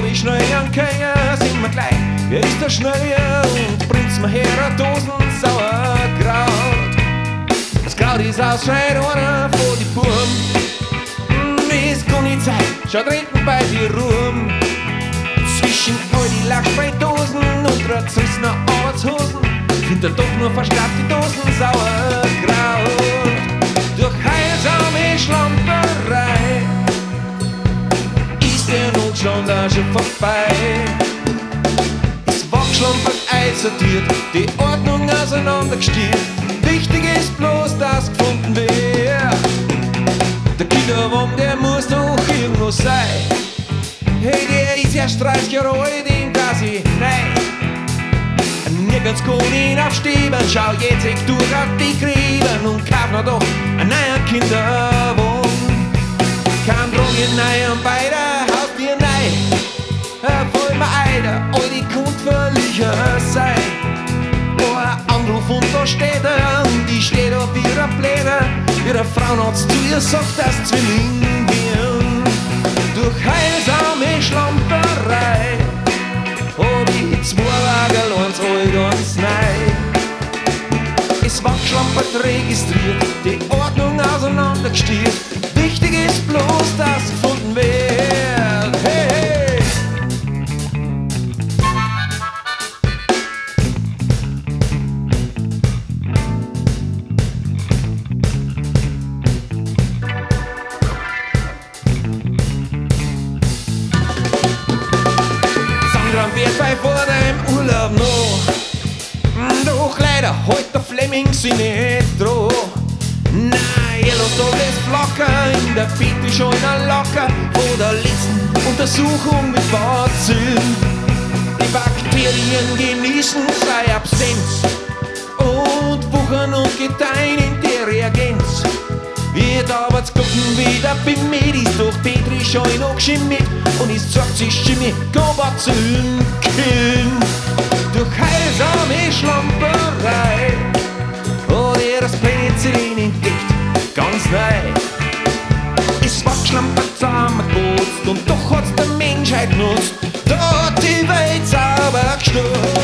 wie schnell an Känger sind wir gleich. Wer ist der Schnelle und bringt's mir her a Dosen Sauerkraut. Das Kraut ist ausschreit einer vor die Buben. Es kann nicht sein, schaut hinten bei die Ruhm. Zwischen all die Lachsbreitdosen und zerrissener Arbeitshosen sind da doch nur verstaubte Dosen Sauerkraut. Durch heilsame Schlamperei ist der Notstand auch schon vorbei. Es wachschlampert einsortiert, die Ordnung auseinandergestiert. Wichtig ist bloß, dass gefunden wird. Der Kinderwagen, der muss doch irgendwo sein. Hey, der ist erst 30 Jahre alt, dem kann ich nein. Nirgends kann ihn aufstehen, schau jetzt ich durch auf die Gräben und kauf noch doch einen neuen Kinderwagen. Kein Drogen, nein und beide haut dir nein. Voll mir Eider, all die Kundverlicher sei. Oh, ein Anruf und da steht er und die steht auf ihrer Pläne. Ihre Frauenarzt zu ihr sagt, dass Zwilling werden. Durch heilsame Schlamperei hab ich 2 Wagel, eins alt, eins neu. Es war geschlampert registriert, die Ordnung auseinandergestiert. Wichtig ist bloß, dass gefunden wird. Hey, hey. Wird bei vor deinem Urlaub noch. Doch leider heute der Fleming sie nicht droh. Nein, ihr lasst alles flacker, in der Bitte schon locker. Vor der letzten Untersuchung mit Bacillen. Die Bakterien genießen sei Absenz und wuchern und gedeihen in der Reagenz. Wird aber zu gucken, wie der Bimmed ist durch Petri schon noch geschimmelt und es zeigt sich Schimmel, kann Bacillen killen. Durch heilsame Schlamperei hat er das Penicillin entdeckt, ganz neu. Es war geschlampert zusammengeputzt und doch hat's der Menschheit genutzt. Da hat die Welt sauber gestürzt.